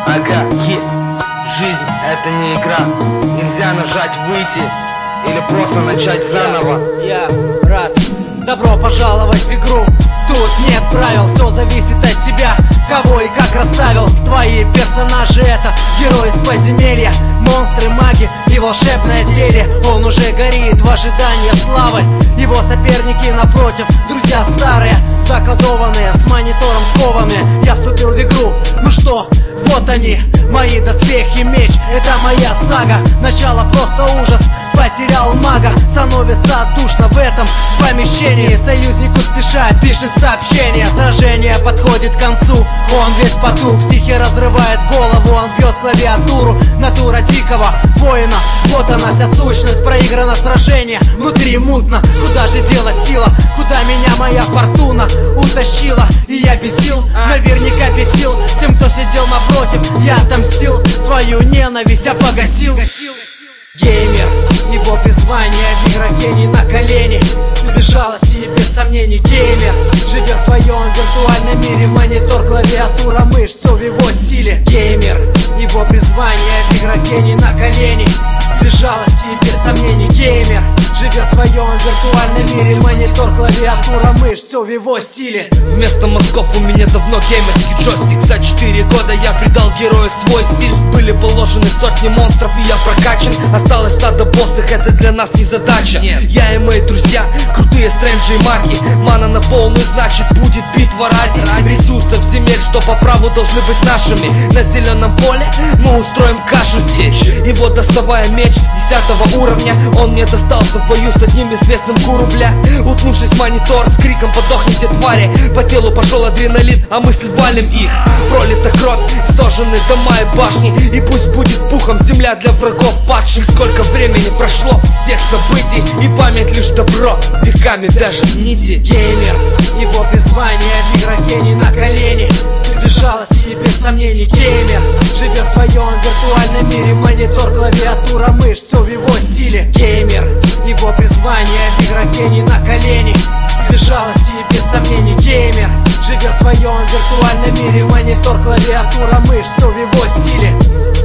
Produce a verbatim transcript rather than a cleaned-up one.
Ага, е. Жизнь — это не игра. Нельзя нажать выйти или просто начать заново. Я, я раз. Добро пожаловать в игру. Тут нет правил, все зависит от тебя, кого и как расставил. Твои персонажи — это герои из подземелья, монстры, маги и волшебное зелье. Он уже горит в ожидании славы. Его соперники напротив, друзья старые, заколдованные, с монитором скованные. Я вступил в игру, ну что, вот они, мои доспехи, меч. Это моя сага, начало просто ужас. Потерял мага, становится душно в этом помещении. Союзнику спеша пишет сообщение. Сражение подходит к концу, он весь в поту. Психи разрывает голову, он бьет клавиатуру. Натура дикого воина, вот она вся сущность. Проиграно сражение, внутри мутно. Куда же дела сила, куда меня моя фортуна утащила? И я бесил, наверняка бесил тем, кто сидел напротив. Я отомстил, свою ненависть я погасил. Геймер, его призвание в игроке не на колени. Без жалости и без сомнений геймер живет в своем виртуальном мире. Монитор, клавиатура, мышь, все в его силе. Геймер, его призвание в игроке не на колени. Без жалости и без сомнений геймер живет в своем виртуальном мире. Монитор, клавиатура, мышь, все в его силе. Вместо мозгов у меня давно геймерский джойстик. За четыре года я придал герою свой стиль. Были положены сотни монстров и я прокачан. Осталось стадо боссов, это для нас не задача. Нет. Я и мои друзья, крутые стрэнджи и маги. Мана на полную, значит будет битва ради, ради ресурсов земель, что по праву должны быть нашими. На зеленом поле мы устроим кашу здесь. И вот, доставая меч десятого уровня, он мне достался в бою с одним известным гуру, бля. Утнувшись в монитор, с криком подохните, твари. По телу пошел адреналин, а мысль валим их. Пролита кровь, сожжены дома и башни. И пусть будет пухом земля для врагов падших. Сколько времени прошло с тех событий, и память лишь добро, веками даже нити. Геймер, его призвание в игроке не на колени. Без жалости и без сомнений геймер живет в своем виртуальном мире. Монитор, клавиатура, мышь, все в его силе. Геймер, его призвание в игроке не на колени. Без жалости и без сомнений геймер живет в своем виртуальном мире. Монитор, клавиатура, мышь, все в его силе.